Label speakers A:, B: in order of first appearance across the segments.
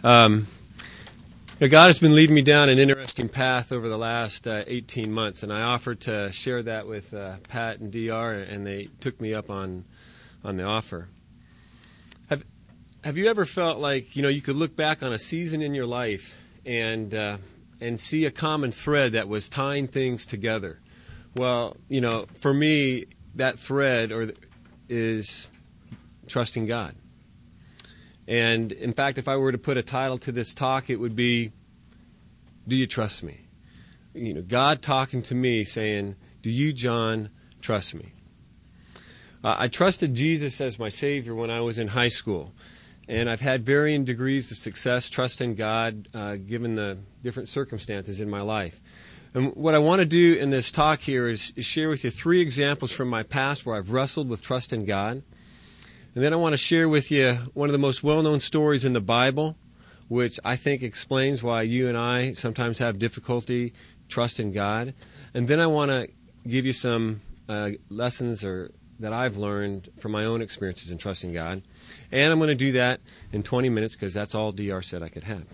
A: God has been leading me down an interesting path over the last 18 months, and I offered to share that with Pat and DR, and they took me up on the offer. Have you ever felt like you could look back on a season in your life and see a common thread that was tying things together? Well, for me, that thread is trusting God. And in fact, if I were to put a title to this talk, it would be, "Do you trust me?" God talking to me saying, "Do you, John, trust me?" I trusted Jesus as my Savior when I was in high school. And I've had varying degrees of success trusting God given the different circumstances in my life. And what I want to do in this talk here is share with you 3 examples from my past where I've wrestled with trusting God. And then I want to share with you one of the most well-known stories in the Bible, which I think explains why you and I sometimes have difficulty trusting God. And then I want to give you some lessons that I've learned from my own experiences in trusting God. And I'm going to do that in 20 minutes because that's all DR said I could have.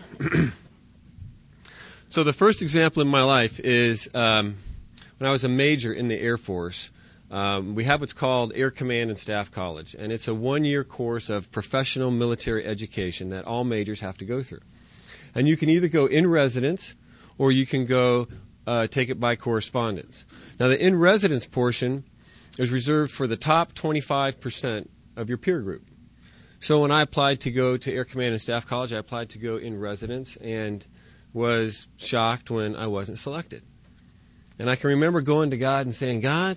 A: So the first example in my life is when I was a major in the Air Force. We have what's called Air Command and Staff College, and it's a 1-year course of professional military education that all majors have to go through. And you can either go in residence or you can go take it by correspondence. Now, the in residence portion is reserved for the top 25% of your peer group. So when I applied to go to Air Command and Staff College, I applied to go in residence and was shocked when I wasn't selected. And I can remember going to God and saying, "God,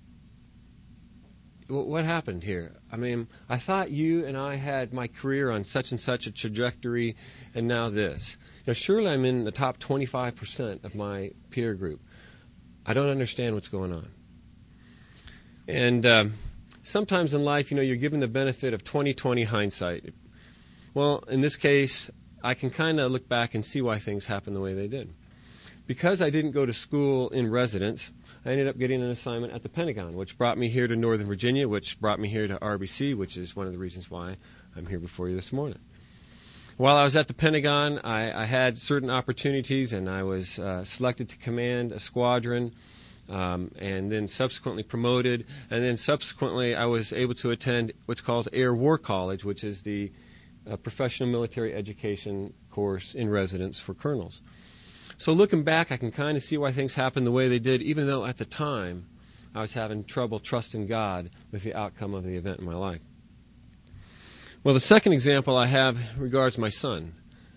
A: what happened here? I mean, I thought you and I had my career on such and such a trajectory, and now this. Surely I'm in the top 25% of my peer group. I don't understand what's going on." And sometimes in life, you're given the benefit of 20/20 hindsight. Well, in this case, I can kind of look back and see why things happened the way they did. Because I didn't go to school in residence, I ended up getting an assignment at the Pentagon, which brought me here to Northern Virginia, which brought me here to RBC, which is one of the reasons why I'm here before you this morning. While I was at the Pentagon, I had certain opportunities, and I was selected to command a squadron, and then subsequently promoted. And then subsequently, I was able to attend what's called Air War College, which is the professional military education course in residence for colonels. So looking back, I can kind of see why things happened the way they did, even though at the time I was having trouble trusting God with the outcome of the event in my life. Well, the second example I have regards my son.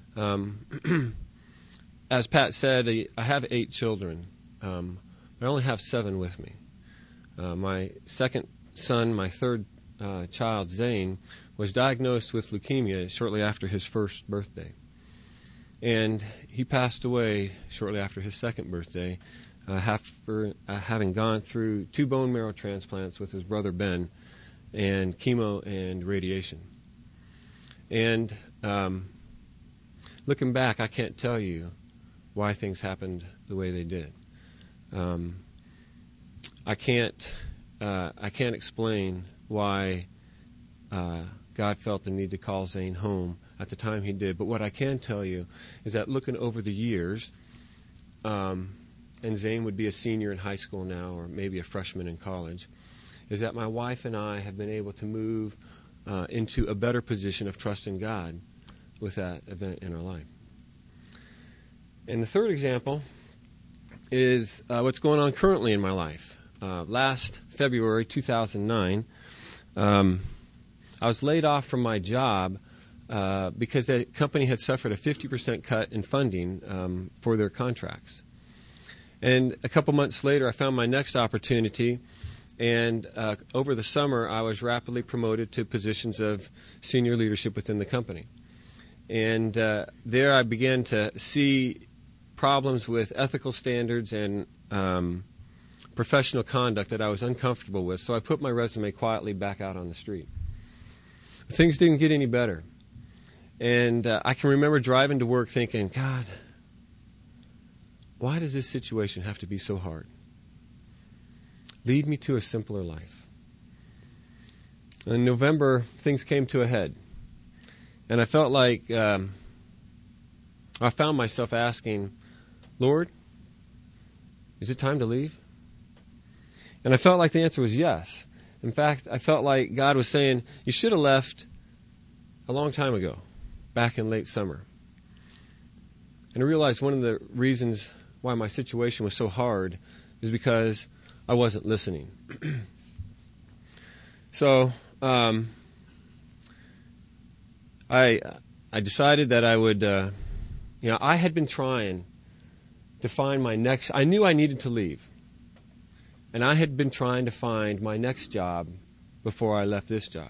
A: As Pat said, I have 8 children. I only have 7 with me. My second son, my third child, Zane, was diagnosed with leukemia shortly after his first birthday. And he passed away shortly after his second birthday, after having gone through 2 bone marrow transplants with his brother Ben, and chemo and radiation. And looking back, I can't tell you why things happened the way they did. I can't explain why God felt the need to call Zane home at the time he did. But what I can tell you is that looking over the years, and Zane would be a senior in high school now, or maybe a freshman in college, is that my wife and I have been able to move into a better position of trusting God with that event in our life. And the third example is what's going on currently in my life. Last February 2009, I was laid off from my job because the company had suffered a 50% cut in funding for their contracts. And a couple months later, I found my next opportunity, and over the summer, I was rapidly promoted to positions of senior leadership within the company. And there I began to see problems with ethical standards and professional conduct that I was uncomfortable with, so I put my resume quietly back out on the street. Things didn't get any better. And I can remember driving to work thinking, God, why does this situation have to be so hard? Lead me to a simpler life. In November, things came to a head. And I felt like I found myself asking, Lord, is it time to leave? And I felt like the answer was yes. In fact, I felt like God was saying, you should have left a long time ago, back in late summer. And I realized one of the reasons why my situation was so hard is because I wasn't listening. So I decided that I would, I had been trying to find my next, I knew I needed to leave. And I had been trying to find my next job before I left this job.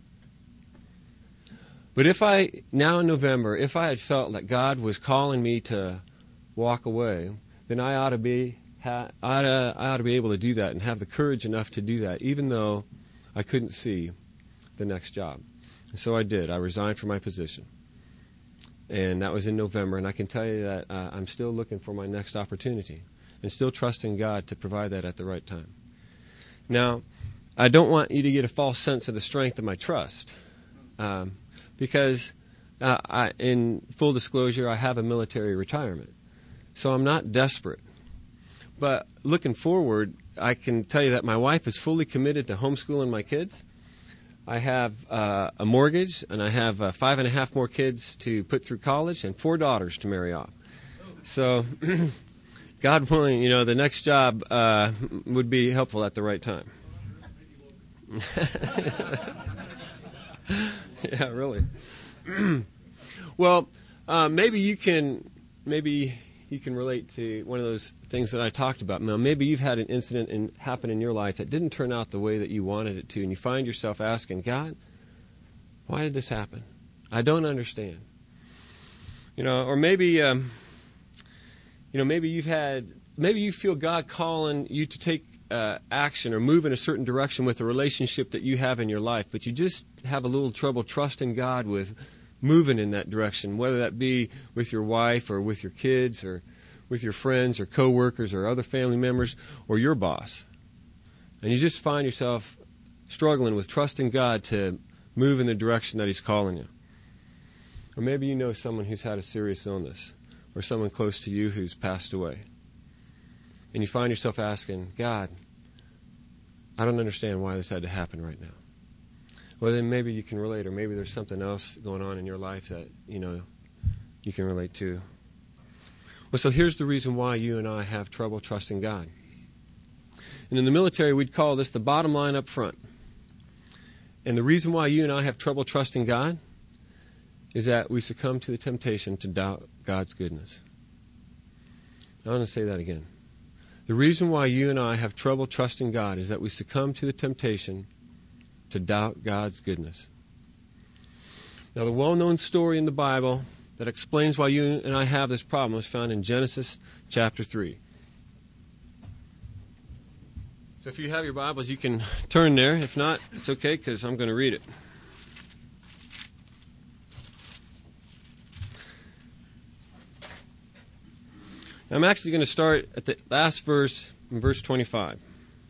A: But now in November, if I had felt that God was calling me to walk away, then I ought to be able to do that and have the courage enough to do that, even though I couldn't see the next job. And so I did. I resigned from my position. And that was in November, and I can tell you that I'm still looking for my next opportunity and still trusting God to provide that at the right time. Now, I don't want you to get a false sense of the strength of my trust, because in full disclosure, I have a military retirement. So I'm not desperate. But looking forward, I can tell you that my wife is fully committed to homeschooling my kids. I have a mortgage, and I have 5.5 more kids to put through college and 4 daughters to marry off. So, God willing, the next job would be helpful at the right time. Yeah, really. Well, maybe you can relate to one of those things that I talked about. Now, maybe you've had an incident happen in your life that didn't turn out the way that you wanted it to, and you find yourself asking, God, why did this happen? I don't understand. Or maybe, maybe you feel God calling you to take action or move in a certain direction with a relationship that you have in your life, but you just have a little trouble trusting God with moving in that direction, whether that be with your wife or with your kids or with your friends or coworkers or other family members or your boss. And you just find yourself struggling with trusting God to move in the direction that He's calling you. Or maybe you know someone who's had a serious illness or someone close to you who's passed away. And you find yourself asking, God, I don't understand why this had to happen right now. Well, then maybe you can relate, or maybe there's something else going on in your life that, you can relate to. Well, so here's the reason why you and I have trouble trusting God. And in the military, we'd call this the bottom line up front. And the reason why you and I have trouble trusting God is that we succumb to the temptation to doubt God's goodness. I want to say that again. The reason why you and I have trouble trusting God is that we succumb to the temptation to doubt God's goodness. Now, the well-known story in the Bible that explains why you and I have this problem is found in Genesis chapter 3. So if you have your Bibles, you can turn there. If not, it's okay because I'm going to read it. I'm actually going to start at the last verse, in verse 25.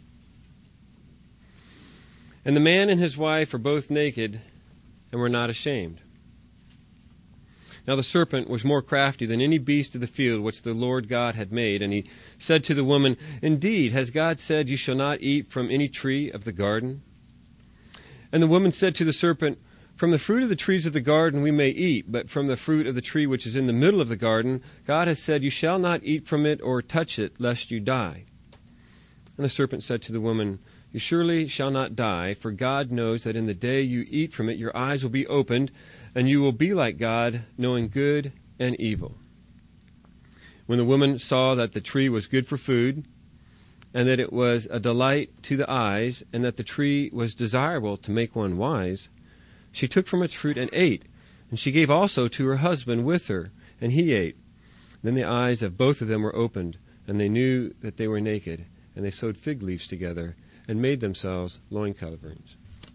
A: And the man and his wife are both naked and were not ashamed. Now the serpent was more crafty than any beast of the field which the Lord God had made. And he said to the woman, Indeed, has God said, You shall not eat from any tree of the garden? And the woman said to the serpent, From the fruit of the trees of the garden we may eat, but from the fruit of the tree which is in the middle of the garden, God has said, You shall not eat from it or touch it, lest you die. And the serpent said to the woman, You surely shall not die, for God knows that in the day you eat from it, your eyes will be opened, and you will be like God, knowing good and evil. When the woman saw that the tree was good for food, and that it was a delight to the eyes, and that the tree was desirable to make one wise, she took from its fruit and ate, and she gave also to her husband with her, and he ate. Then the eyes of both of them were opened, and they knew that they were naked, and they sewed fig leaves together, and made themselves loin coverings.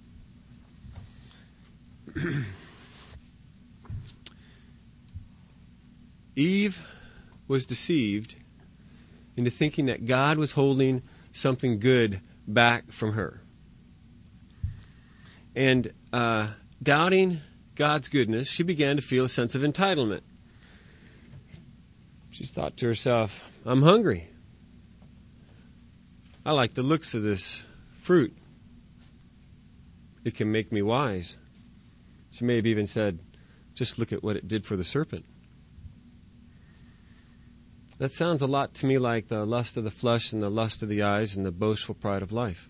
A: Eve was deceived into thinking that God was holding something good back from her. And doubting God's goodness, she began to feel a sense of entitlement. She's thought to herself, I'm hungry. I like the looks of this fruit. It can make me wise. She may have even said, just look at what it did for the serpent. That sounds a lot to me like the lust of the flesh and the lust of the eyes and the boastful pride of life.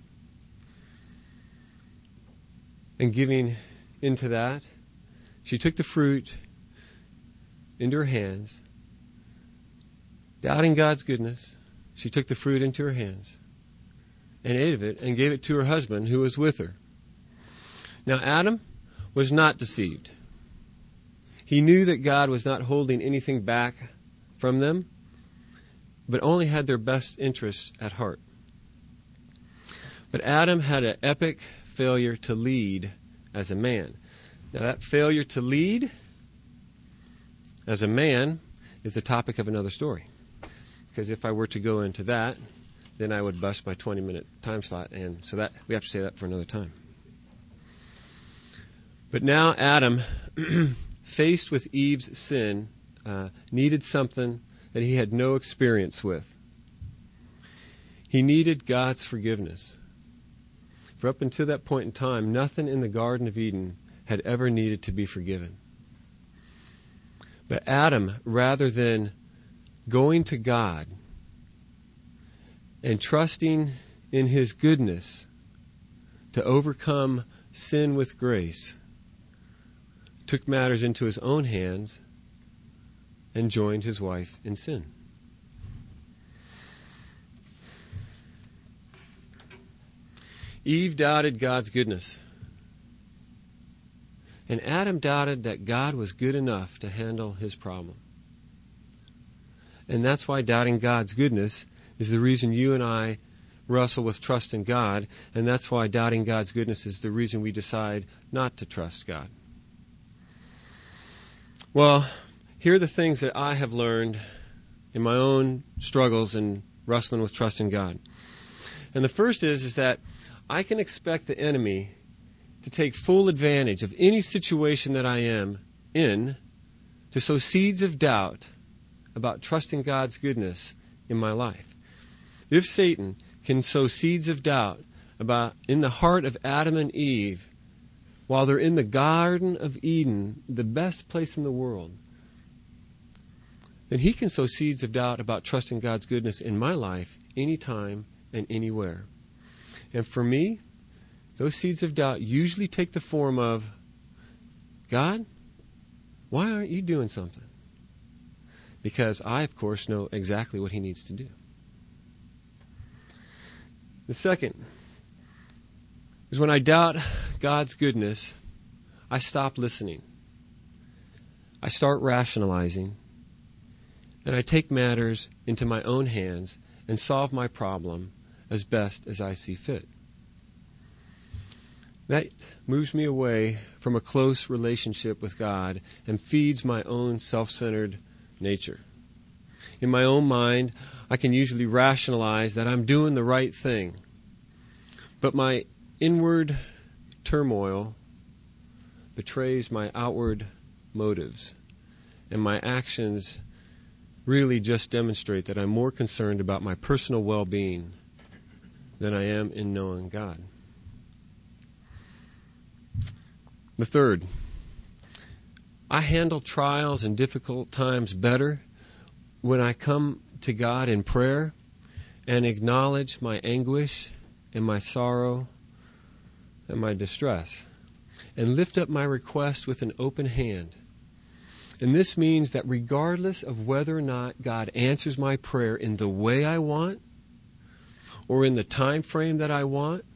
A: And giving into that, she took the fruit into her hands. Doubting God's goodness, she took the fruit into her hands and ate of it and gave it to her husband who was with her. Now Adam was not deceived. He knew that God was not holding anything back from them, but only had their best interests at heart. But Adam had an epic failure to lead as a man. Now that failure to lead as a man is the topic of another story. Because if I were to go into that, then I would bust my 20-minute time slot, and so that we have to say that for another time. But now Adam, faced with Eve's sin, needed something that he had no experience with. He needed God's forgiveness. For up until that point in time, nothing in the Garden of Eden had ever needed to be forgiven. But Adam, rather than going to God and trusting in His goodness to overcome sin with grace, took matters into his own hands and joined his wife in sin. Eve doubted God's goodness. And Adam doubted that God was good enough to handle his problem. And that's why doubting God's goodness is the reason you and I wrestle with trust in God. And that's why doubting God's goodness is the reason we decide not to trust God. Well, here are the things that I have learned in my own struggles in wrestling with trust in God. And the first is that I can expect the enemy to take full advantage of any situation that I am in to sow seeds of doubt about trusting God's goodness in my life. If Satan can sow seeds of doubt about in the heart of Adam and Eve while they're in the Garden of Eden, the best place in the world, then he can sow seeds of doubt about trusting God's goodness in my life anytime and anywhere. And for me, those seeds of doubt usually take the form of, God, why aren't you doing something? Because I, of course, know exactly what he needs to do. The second is when I doubt God's goodness, I stop listening. I start rationalizing, and I take matters into my own hands and solve my problem as best as I see fit. That moves me away from a close relationship with God and feeds my own self-centered nature. In my own mind, I can usually rationalize that I'm doing the right thing. But my inward turmoil betrays my outward motives, and my actions really just demonstrate that I'm more concerned about my personal well-being than I am in knowing God. The third, I handle trials and difficult times better when I come to God in prayer and acknowledge my anguish and my sorrow and my distress and lift up my request with an open hand. And this means that regardless of whether or not God answers my prayer in the way I want or in the time frame that I want,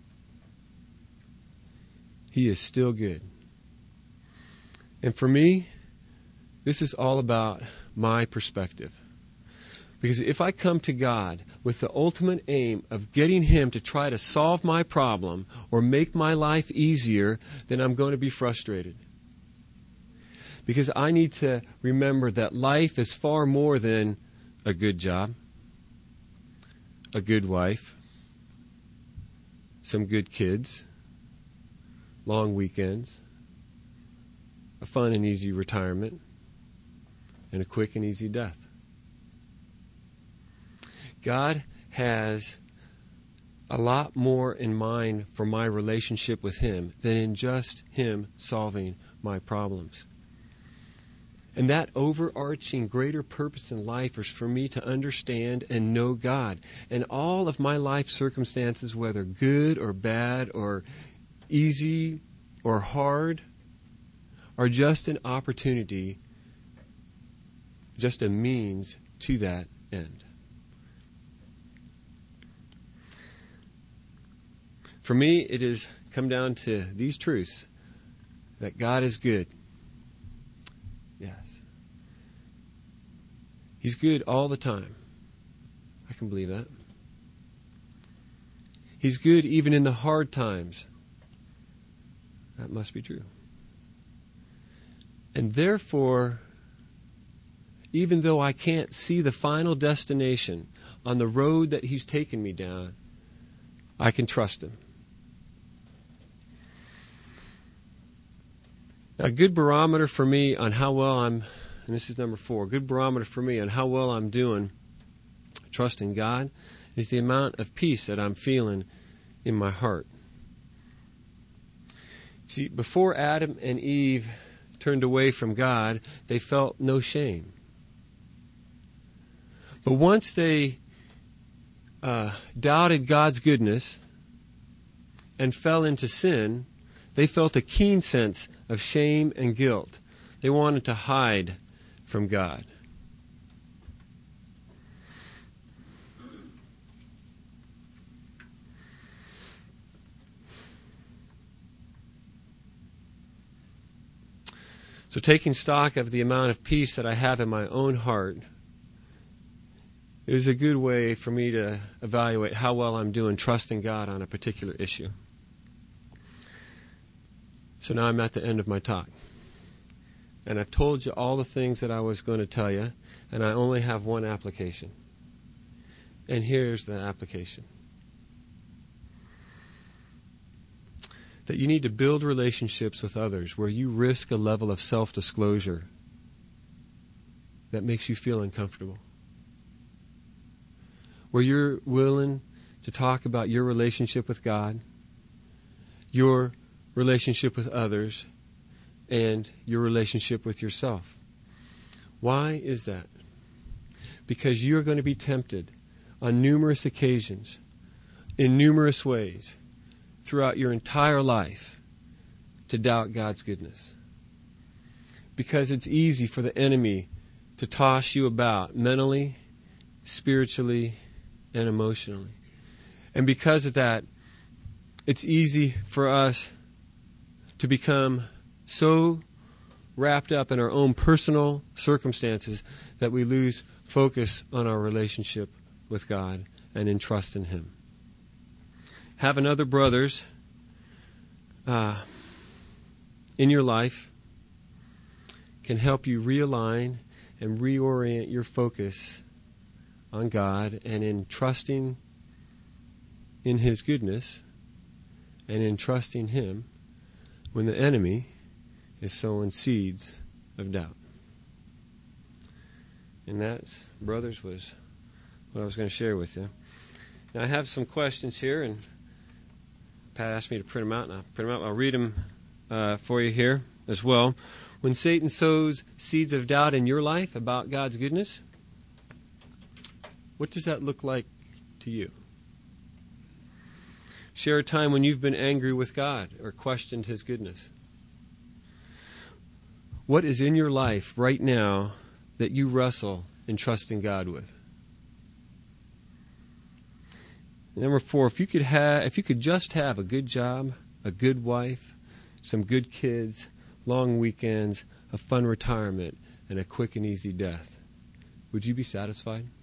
A: he is still good. And for me, this is all about my perspective. Because if I come to God with the ultimate aim of getting him to try to solve my problem or make my life easier, then I'm going to be frustrated. Because I need to remember that life is far more than a good job, a good wife, some good kids, long weekends, a fun and easy retirement, and a quick and easy death. God has a lot more in mind for my relationship with Him than in just Him solving my problems. And that overarching greater purpose in life is for me to understand and know God. And all of my life circumstances, whether good or bad or easy or hard, are just an opportunity, just a means to that end. For me, it has come down to these truths, that God is good. Yes. He's good all the time. I can believe that. He's good even in the hard times. That must be true. And therefore, even though I can't see the final destination on the road that He's taken me down, I can trust Him. Now, a good barometer for me on how well I'm, and this is number 4, a good barometer for me on how well I'm doing trusting God is the amount of peace that I'm feeling in my heart. See, before Adam and Eve turned away from God, they felt no shame. But once they doubted God's goodness and fell into sin, they felt a keen sense of shame and guilt. They wanted to hide from God. So taking stock of the amount of peace that I have in my own heart is a good way for me to evaluate how well I'm doing trusting God on a particular issue. So now I'm at the end of my talk. And I've told you all the things that I was going to tell you, and I only have one application. And here's the application. That you need to build relationships with others where you risk a level of self-disclosure that makes you feel uncomfortable. Where you're willing to talk about your relationship with God, your relationship with others, and your relationship with yourself. Why is that? Because you're going to be tempted on numerous occasions, in numerous ways, throughout your entire life, to doubt God's goodness. Because it's easy for the enemy to toss you about mentally, spiritually, and emotionally. And because of that, it's easy for us to become so wrapped up in our own personal circumstances that we lose focus on our relationship with God and in trust in Him. Having other brothers in your life can help you realign and reorient your focus on God and in trusting in His goodness and in trusting Him when the enemy is sowing seeds of doubt. And that, brothers, was what I was going to share with you. Now, I have some questions here, and Pat asked me to print them out, and I'll print them out. I'll read them for you here as well. When Satan sows seeds of doubt in your life about God's goodness, what does that look like to you? Share a time when you've been angry with God or questioned His goodness. What is in your life right now that you wrestle in trusting God with? Number 4, if you could just have a good job, a good wife, some good kids, long weekends, a fun retirement, and a quick and easy death, would you be satisfied?